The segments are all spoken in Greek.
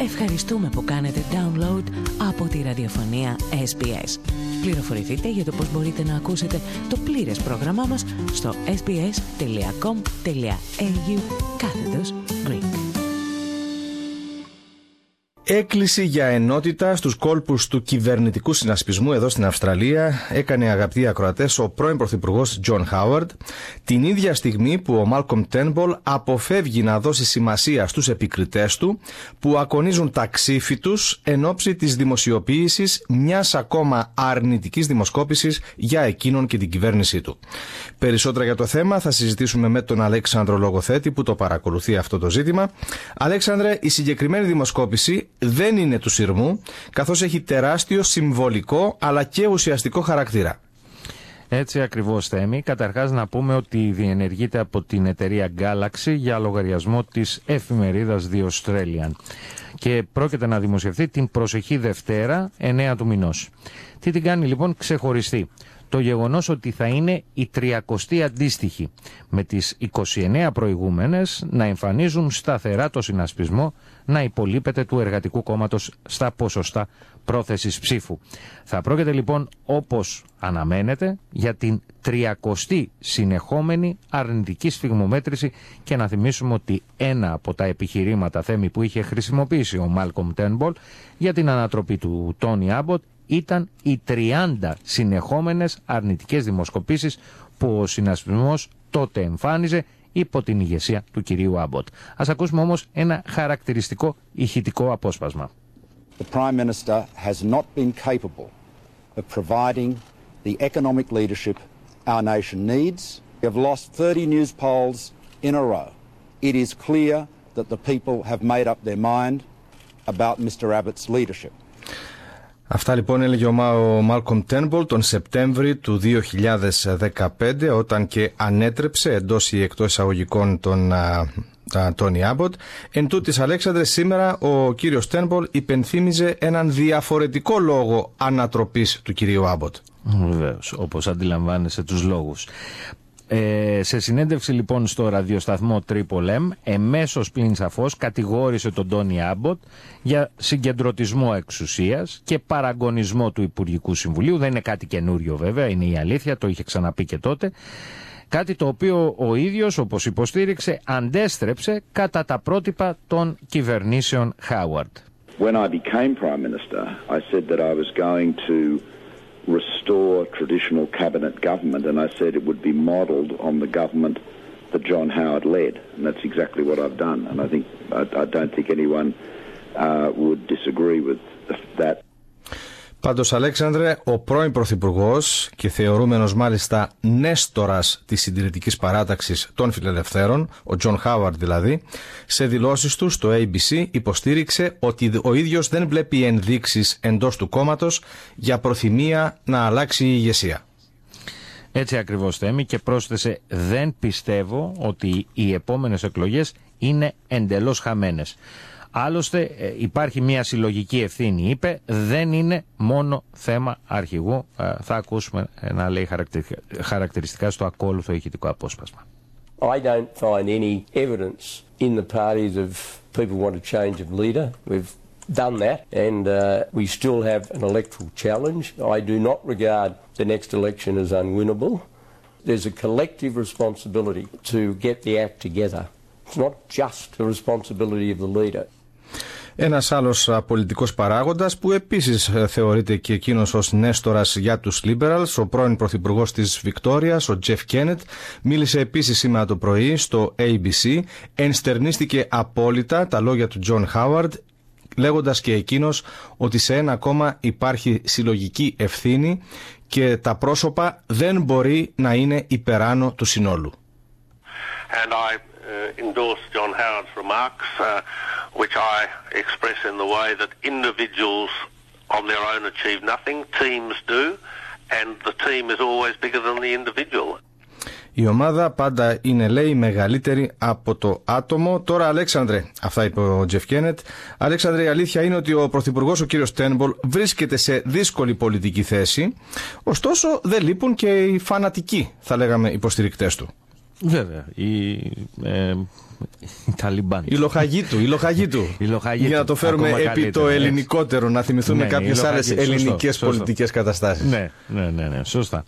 Ευχαριστούμε που κάνετε download από τη ραδιοφωνία SBS. Πληροφορηθείτε για το πώς μπορείτε να ακούσετε το πλήρες πρόγραμμά μας στο sbs.com.au/Greek. Έκκληση για ενότητα στους κόλπους του κυβερνητικού συνασπισμού εδώ στην Αυστραλία έκανε, αγαπητοί ακροατές, ο πρώην πρωθυπουργός Τζον Χάουαρντ, την ίδια στιγμή που ο Μάλκομ Τέρνμπολ αποφεύγει να δώσει σημασία στους επικριτές του που ακονίζουν τα ξύφη τους εν ώψη της δημοσιοποίησης μιας ακόμα αρνητικής δημοσκόπησης για εκείνον και την κυβέρνησή του. Περισσότερα για το θέμα θα συζητήσουμε με τον Αλέξανδρο Λογοθέτη που το παρακολουθεί αυτό το ζήτημα. Αλέξανδρε, η συγκεκριμένη δημοσκόπηση δεν είναι του σειρμού, καθώς έχει τεράστιο συμβολικό αλλά και ουσιαστικό χαρακτήρα. Έτσι ακριβώς, Θέμη. Καταρχάς να πούμε ότι διενεργείται από την εταιρεία Galaxy για λογαριασμό της εφημερίδας The Australian και πρόκειται να δημοσιευθεί την προσεχή Δευτέρα 9 του μηνός. Τι την κάνει λοιπόν ξεχωριστή? Το γεγονός ότι θα είναι η 30η αντίστοιχη, με τις 29 προηγούμενες να εμφανίζουν σταθερά το συνασπισμό να υπολείπεται του Εργατικού Κόμματος στα ποσοστά πρόθεσης ψήφου. Θα πρόκειται λοιπόν, όπως αναμένεται, για την 30η συνεχόμενη αρνητική σφιγμομέτρηση και να θυμίσουμε ότι ένα από τα επιχειρήματα, Θέμη, που είχε χρησιμοποιήσει ο Μάλκομ Τέρνμπολ για την ανατροπή του Τόνι Άμποτ ήταν οι 30 συνεχόμενες αρνητικές δημοσκοπήσεις που ο συνασπισμός τότε εμφάνιζε υπό την ηγεσία του κυρίου Άμποτ. Ας ακούσουμε όμως ένα χαρακτηριστικό ηχητικό απόσπασμα. The Prime Minister has not been capable of providing the economic leadership our nation needs. We have lost 30 news polls in a row. It is clear that the people have made up their mind about Mr. Abbott's leadership. Αυτά λοιπόν έλεγε ο Μάλκομ Τέρνμπολ τον Σεπτέμβρη του 2015 όταν και ανέτρεψε εντός ή εκτός εισαγωγικών τον Τόνι Άμποτ. Εν τούτης, Αλέξανδρε, σήμερα ο κύριος Τέρνμπολ υπενθύμιζε έναν διαφορετικό λόγο ανατροπής του κυρίου Άμποτ. Βεβαίως, όπως αντιλαμβάνεσαι τους λόγους. Σε συνέντευξη λοιπόν στο ραδιοσταθμό Triple M, εμέσως πλην σαφώς κατηγόρησε τον Τόνι Άμποτ για συγκεντρωτισμό εξουσίας και παραγωνισμό του Υπουργικού Συμβουλίου. Δεν είναι κάτι καινούριο βέβαια, είναι η αλήθεια, το είχε ξαναπεί και τότε. Κάτι το οποίο ο ίδιος, όπως υποστήριξε, αντέστρεψε κατά τα πρότυπα των κυβερνήσεων Χάουαρντ. When I became Prime Minister, I said that I was going to restore traditional cabinet government, and I said it would be modelled on the government that John Howard led, and that's exactly what I've done. And I don't think anyone would disagree with that. Πάντως, Αλέξανδρε, ο πρώην πρωθυπουργός και θεωρούμενος μάλιστα νέστορας της συντηρητικής παράταξης των φιλελευθέρων, ο Τζον Χάουαρντ δηλαδή, σε δηλώσεις του στο ABC υποστήριξε ότι ο ίδιος δεν βλέπει ενδείξεις εντός του κόμματος για προθυμία να αλλάξει η ηγεσία. Έτσι ακριβώς, Θέμη, και πρόσθεσε: δεν πιστεύω ότι οι επόμενες εκλογές είναι εντελώς χαμένες. Άλλωστε υπάρχει μια συλλογική ευθύνη, είπε, δεν είναι μόνο θέμα αρχηγού. Θα ακούσουμε να λέει χαρακτηριστικά στο ακόλουθο ηχητικό απόσπασμα. I don't find any evidence in the parties of people want a change of leader. We've done that and we still have an electoral challenge. I do not regard the next election as unwinnable. There's a collective responsibility to get the act together. It's not just the responsibility of the leader. Ένας άλλος πολιτικός παράγοντας που επίσης θεωρείται και εκείνος ως νέστορας για τους Liberals, ο πρώην πρωθυπουργός της Βικτόριας, ο Jeff Kennett, μίλησε επίσης σήμερα το πρωί στο ABC, ενστερνίστηκε απόλυτα τα λόγια του John Howard, λέγοντας και εκείνος ότι σε ένα κόμμα υπάρχει συλλογική ευθύνη και τα πρόσωπα δεν μπορεί να είναι υπεράνω του συνόλου. And I endorse John Howard's remarks, which I express in the way that individuals on their own achieve nothing, teams do, and the team is always bigger than the individual. Η ομάδα πάντα είναι, λέει, μεγαλύτερη από το άτομο. Τώρα, Αλέξανδρε, αυτά είπε ο Τζεφ Κένετ. Αλέξανδρε, η αλήθεια είναι ότι ο πρωθυπουργός, ο κύριος Τέρνμπολ, βρίσκεται σε δύσκολη πολιτική θέση. Ωστόσο, δεν λείπουν και οι φανατικοί, θα λέγαμε, υποστηρικτές του. Βέβαια. Η Ταλιμπάν. Η λοχαγή του. Για να το φέρουμε επί καλύτερα, το ελληνικότερο, να θυμηθούμε κάποιες άλλες ελληνικές πολιτικές καταστάσεις. Ναι, σωστά.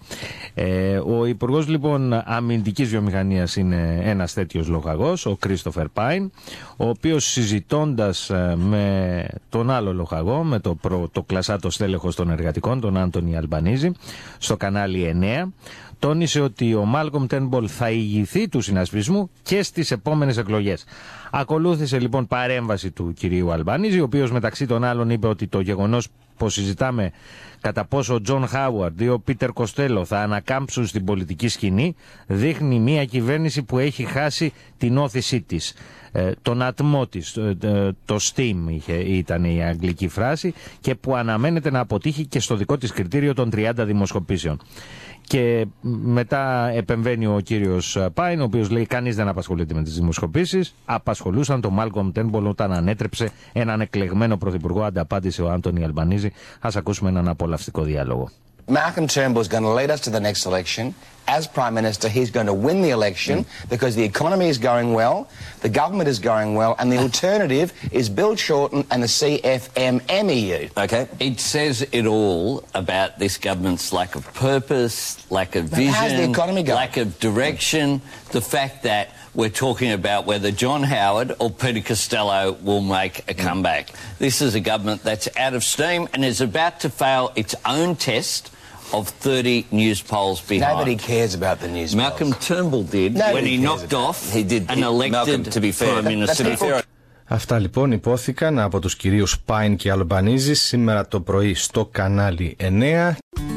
Ο Υπουργός λοιπόν Αμυντικής Βιομηχανίας είναι ένας τέτοιος λοχαγός, ο Κρίστοφερ Πάιν, ο οποίος συζητώντας με τον άλλο λοχαγό, με το κλασάτο στέλεχος των εργατικών, τον Άντονι Αλμπανίζη, στο κανάλι 9, τόνισε ότι ο Μάλκομ Τέρνμπολ θα ηγηθεί του συνασπισμού και στις επόμενες εκλογές. Ακολούθησε λοιπόν παρέμβαση του κυρίου Αλμπανίζη, ο οποίος μεταξύ των άλλων είπε ότι το γεγονός πως συζητάμε κατά πόσο ο Τζον Χάουαρντ ή ο Πίτερ Κοστέλο θα ανακάμψουν στην πολιτική σκηνή δείχνει μια κυβέρνηση που έχει χάσει την όθησή της, τον ατμό της, το steam ήταν η αγγλική φράση, και που αναμένεται να αποτύχει και στο δικό της κριτήριο των 30 δημοσκοπήσεων. Και μετά επεμβαίνει ο κύριος Πάιν, ο οποίος λέει κανείς δεν απασχολείται με τις δημοσκοπήσεις. Απασχολούσαν τον Μάλκομ Τέρνμπολ όταν ανέτρεψε έναν εκλεγμένο πρωθυπουργό, ανταπάντησε ο Άντονι Αλμπανίζη. Ας ακούσουμε έναν απολαυστικό διάλογο. Malcolm Turnbull is going to lead us to the next election. As Prime Minister, he's going to win the election because the economy is going well, the government is going well, and the alternative is Bill Shorten and the CFM-MEU. Okay. It says it all about this government's lack of purpose, lack of vision, how's the economy going? Lack of direction, the fact that we're talking about whether John Howard or Peter Costello will make a comeback. This is a government that's out of steam and is about to fail its own test of 30 news polls behind. Nobody cares about the news polls. Malcolm Turnbull did when he knocked off an elected Prime Minister. Αυτά λοιπόν υπόθηκαν από τους κυρίους Πάιν και Αλμπανίζη σήμερα το πρωί στο κανάλι 9.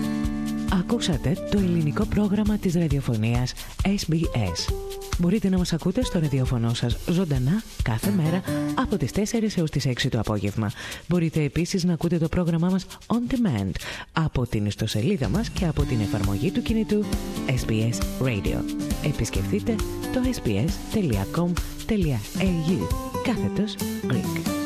Ακούσατε το ελληνικό πρόγραμμα της ραδιοφωνίας SBS. Μπορείτε να μας ακούτε στο ραδιοφωνό σας ζωντανά κάθε μέρα από τις 4 έως τις 6 το απόγευμα. Μπορείτε επίσης να ακούτε το πρόγραμμά μας on demand από την ιστοσελίδα μας και από την εφαρμογή του κινητού SBS Radio. Επισκεφτείτε το sbs.com.au/Greek.